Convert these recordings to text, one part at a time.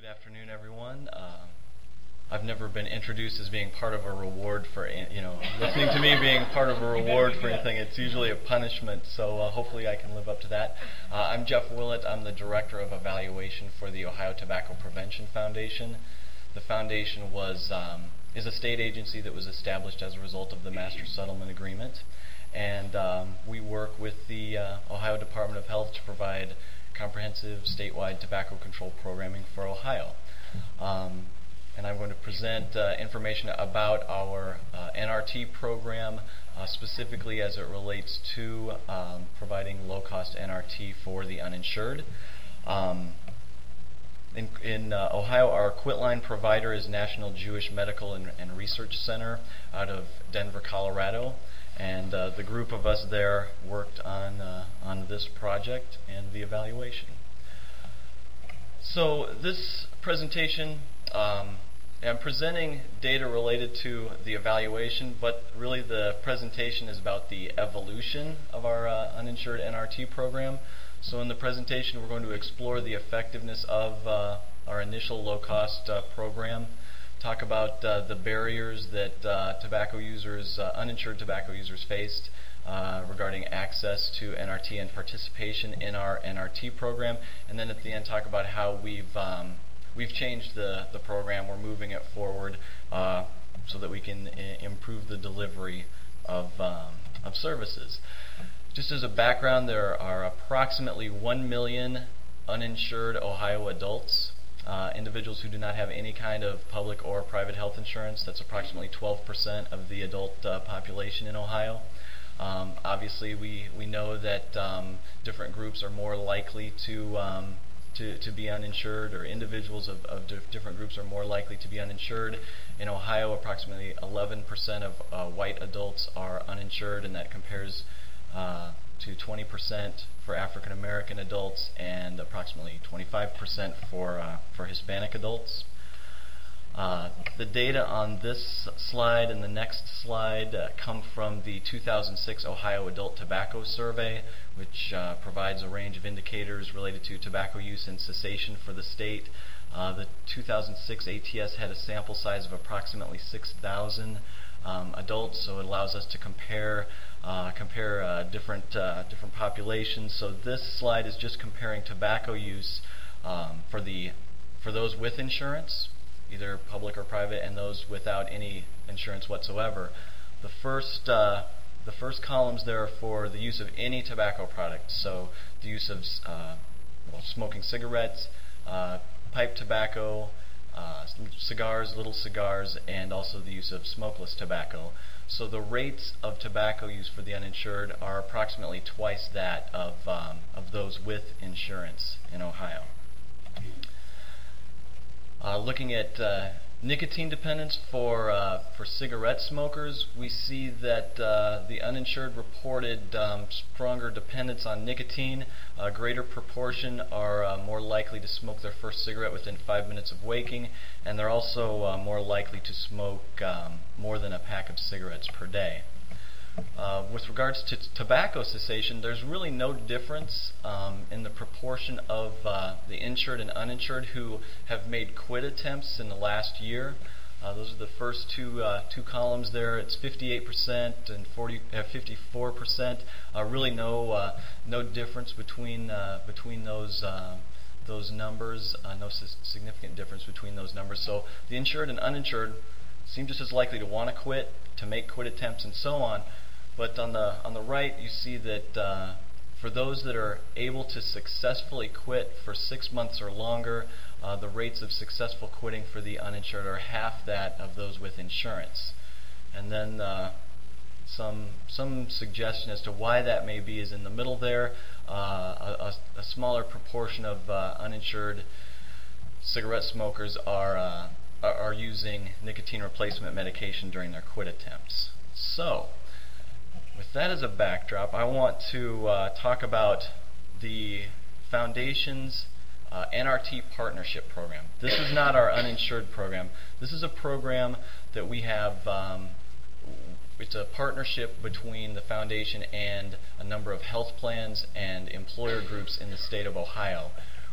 Good afternoon, everyone. I've never been introduced as being part of a reward for, listening to me being part of a reward for anything. It's usually a punishment, so hopefully I can live up to that. I'm Jeff Willett. I'm the Director of Evaluation for the Ohio Tobacco Prevention Foundation. The foundation is a state agency that was established as a result of the Master Settlement Agreement, and we work with the Ohio Department of Health to provide comprehensive statewide tobacco control programming for Ohio. And I'm going to present information about our NRT program, specifically as it relates to providing low-cost NRT for the uninsured. In Ohio, our Quitline provider is National Jewish Medical and Research Center out of Denver, Colorado. And the group of us there worked on this project and the evaluation. So this presentation, I'm presenting data related to the evaluation, but really the presentation is about the evolution of our uninsured NRT program. So in the presentation, we're going to explore the effectiveness of our initial low-cost program, talk about the barriers that uninsured tobacco users faced regarding access to NRT and participation in our NRT program, and then at the end talk about how we've changed the program. We're moving it forward so that we can improve the delivery of services. Just as a background, there are approximately 1 million uninsured Ohio adults. Individuals who do not have any kind of public or private health insurance. That's approximately 12% of the adult population in Ohio. Obviously, we know that different groups are more likely to be uninsured, or individuals of different groups are more likely to be uninsured. In Ohio, approximately 11% of white adults are uninsured, and that compares to 20% for African American adults and approximately 25% for Hispanic adults. The data on this slide and the next slide come from the 2006 Ohio Adult Tobacco Survey, which provides a range of indicators related to tobacco use and cessation for the state. The 2006 ATS had a sample size of approximately 6,000 adults, so it allows us to compare different populations. So this slide is just comparing tobacco use for those with insurance, either public or private, and those without any insurance whatsoever. The first columns there are for the use of any tobacco product, so the use of smoking cigarettes, pipe tobacco, cigars, little cigars, and also the use of smokeless tobacco. So the rates of tobacco use for the uninsured are approximately twice that of those with insurance in Ohio. Looking at nicotine dependence for cigarette smokers, we see that the uninsured reported stronger dependence on nicotine. A greater proportion are more likely to smoke their first cigarette within 5 minutes of waking, and they're also more likely to smoke more than a pack of cigarettes per day. With regards to tobacco cessation, there's really no difference in the proportion of the insured and uninsured who have made quit attempts in the last year. Those are the first two columns there. It's 58% and 54%. Really no difference between those numbers. No significant difference between those numbers. So the insured and uninsured seem just as likely to want to quit, to make quit attempts, and so on. But on the right, you see that for those that are able to successfully quit for 6 months or longer, the rates of successful quitting for the uninsured are half that of those with insurance. And then some suggestion as to why that may be is in the middle there. A smaller proportion of uninsured cigarette smokers are using nicotine replacement medication during their quit attempts. So, with that as a backdrop, I want to talk about the Foundation's NRT Partnership Program. This is not our uninsured program. This is a program that we have. It's a partnership between the Foundation and a number of health plans and employer groups in the state of Ohio.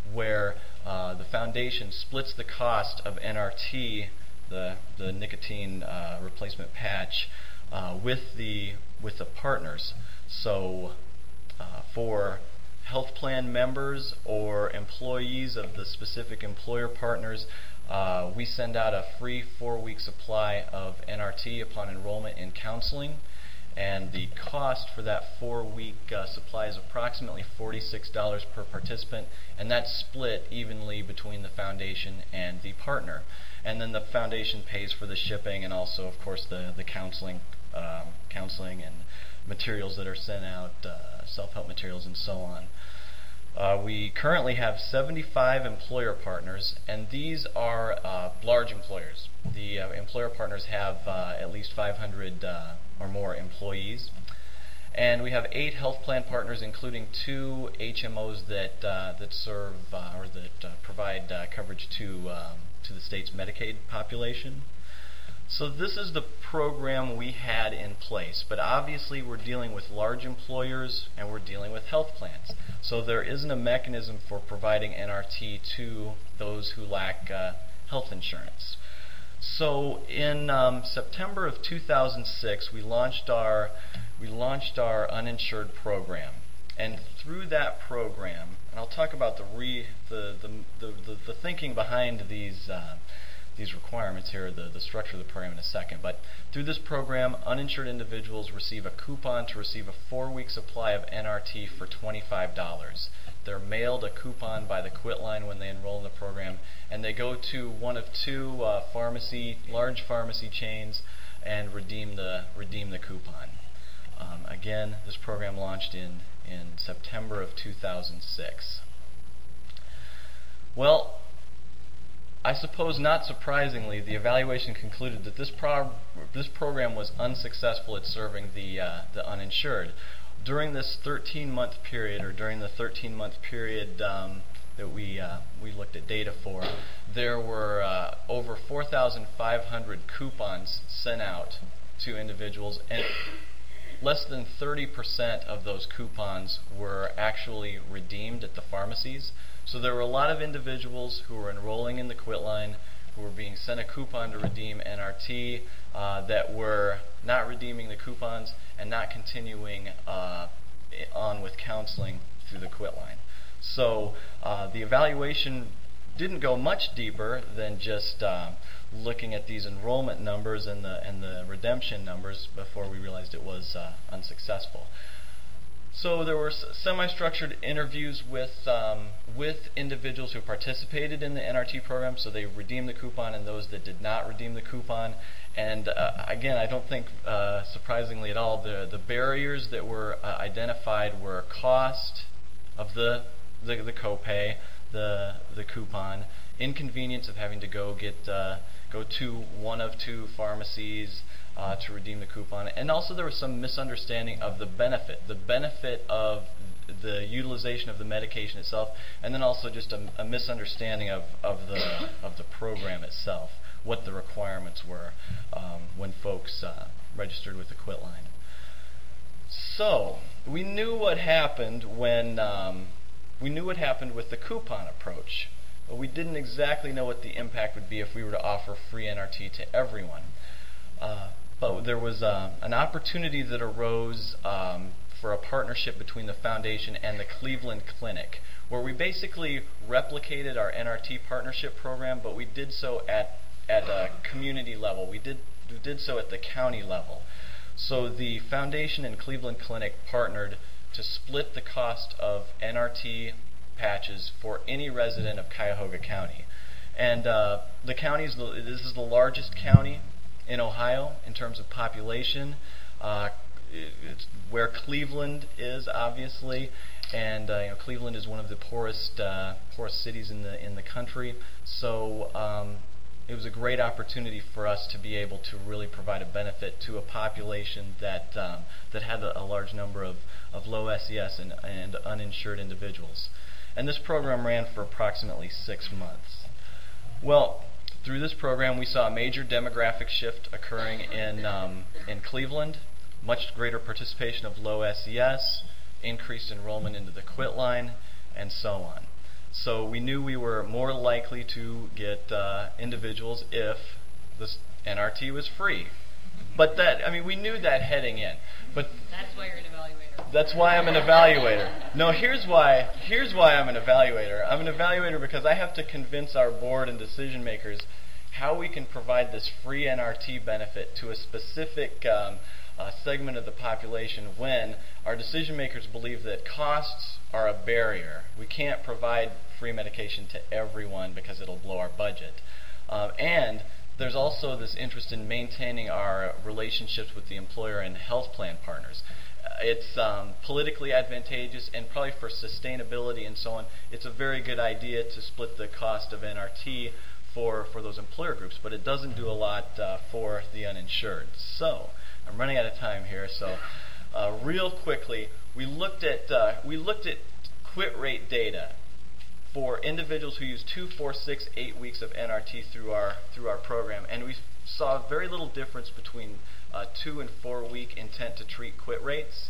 where the foundation splits the cost of NRT, the nicotine replacement patch, with the partners. So for health plan members or employees of the specific employer partners, we send out a free 4-week supply of NRT upon enrollment in counseling, and the cost for that 4-week supply is approximately $46 per participant, and that's split evenly between the foundation and the partner. And then the foundation pays for the shipping and also, of course, the counseling and materials that are sent out, self-help materials and so on. We currently have 75 employer partners, and these are large employers. The employer partners have at least 500 or more employees. And we have 8 health plan partners, including 2 HMOs that serve or that provide coverage to the state's Medicaid population. So this is the program we had in place, but obviously we're dealing with large employers and we're dealing with health plans. So there isn't a mechanism for providing NRT to those who lack health insurance. So in September of 2006, we launched our uninsured program, and through that program, and I'll talk about the thinking behind these requirements here, the structure of the program in a second. But through this program, uninsured individuals receive a coupon to receive a 4-week supply of NRT for $25. They're mailed a coupon by the Quitline when they enroll in the program, and they go to one of 2 large pharmacy chains and redeem the coupon. Again, this program launched in September of 2006. Well, I suppose not surprisingly, the evaluation concluded that this program was unsuccessful at serving the uninsured. During this 13-month period, or during the 13-month period that we looked at data for, there were over 4,500 coupons sent out to individuals, and less than 30% of those coupons were actually redeemed at the pharmacies. So there were a lot of individuals who were enrolling in the Quitline who were being sent a coupon to redeem NRT that were not redeeming the coupons and not continuing on with counseling through the Quitline. So the evaluation didn't go much deeper than just looking at these enrollment numbers and the redemption numbers before we realized it was unsuccessful. So there were semi-structured interviews with individuals who participated in the NRT program, so they redeemed the coupon, and those that did not redeem the coupon. And again, I don't think surprisingly at all, the barriers that were identified were cost of the copay, the coupon, inconvenience of having to go to one of 2 pharmacies to redeem the coupon, and also there was some misunderstanding of the benefit of the utilization of the medication itself, and then also just a misunderstanding of the program itself, what the requirements were when folks registered with the Quitline. So we knew what happened with the coupon approach, but we didn't exactly know what the impact would be if we were to offer free NRT to everyone. But there was an opportunity that arose for a partnership between the foundation and the Cleveland Clinic, where we basically replicated our NRT partnership program, but we did so at a community level. We did so at the county level. So the foundation and Cleveland Clinic partnered to split the cost of NRT patches for any resident of Cuyahoga County. And this is the largest county in Ohio in terms of population. It's where Cleveland is, obviously, and Cleveland is one of the poorest cities in the country. So it was a great opportunity for us to be able to really provide a benefit to a population that had a large number of low SES and uninsured individuals. And this program ran for approximately 6 months. Well, through this program, we saw a major demographic shift occurring in Cleveland, much greater participation of low SES, increased enrollment into the Quitline, and so on. So we knew we were more likely to get individuals if this NRT was free. But we knew that heading in. But that's why you're an evaluator. That's why I'm an evaluator. No, here's why I'm an evaluator. I'm an evaluator because I have to convince our board and decision makers how we can provide this free NRT benefit to a specific segment of the population when our decision makers believe that costs are a barrier. We can't provide free medication to everyone because it'll blow our budget. And there's also this interest in maintaining our relationships with the employer and health plan partners. It's politically advantageous, and probably for sustainability and so on, it's a very good idea to split the cost of NRT for those employer groups, but it doesn't do a lot for the uninsured. So, I'm running out of time here, so real quickly, we looked at quit rate data for individuals who use 2, 4, 6, 8 weeks of NRT through our program, and we saw very little difference between 2 and 4 week intent to treat quit rates.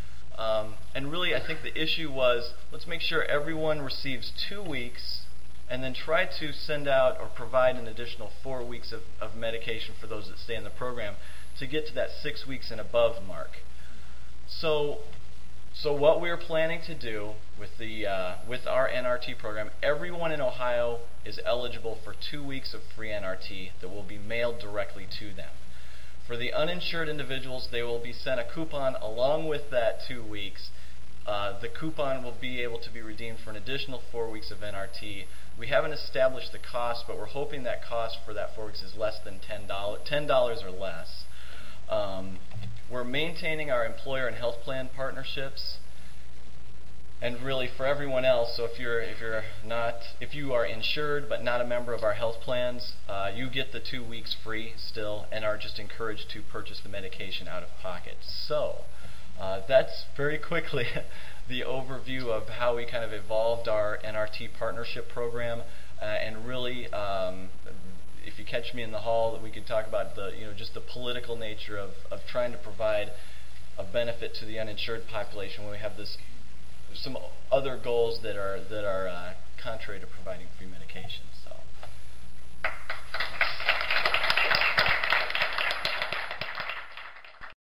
And really, I think the issue was, let's make sure everyone receives 2 weeks, and then try to send out or provide an additional 4 weeks of medication for those that stay in the program to get to that 6 weeks and above mark. So what we're planning to do with our NRT program, everyone in Ohio is eligible for 2 weeks of free NRT that will be mailed directly to them. For the uninsured individuals, they will be sent a coupon along with that 2 weeks. The coupon will be able to be redeemed for an additional 4 weeks of NRT. We haven't established the cost, but we're hoping that cost for that 4 weeks is less than $10 or less. We're maintaining our employer and health plan partnerships, and really for everyone else. So if you are insured but not a member of our health plans, you get the 2 weeks free still, and are just encouraged to purchase the medication out of pocket. So that's very quickly the overview of how we kind of evolved our NRT partnership program, and really. If you catch me in the hall, we could talk about just the political nature of trying to provide a benefit to the uninsured population when we have some other goals that are contrary to providing free medication. So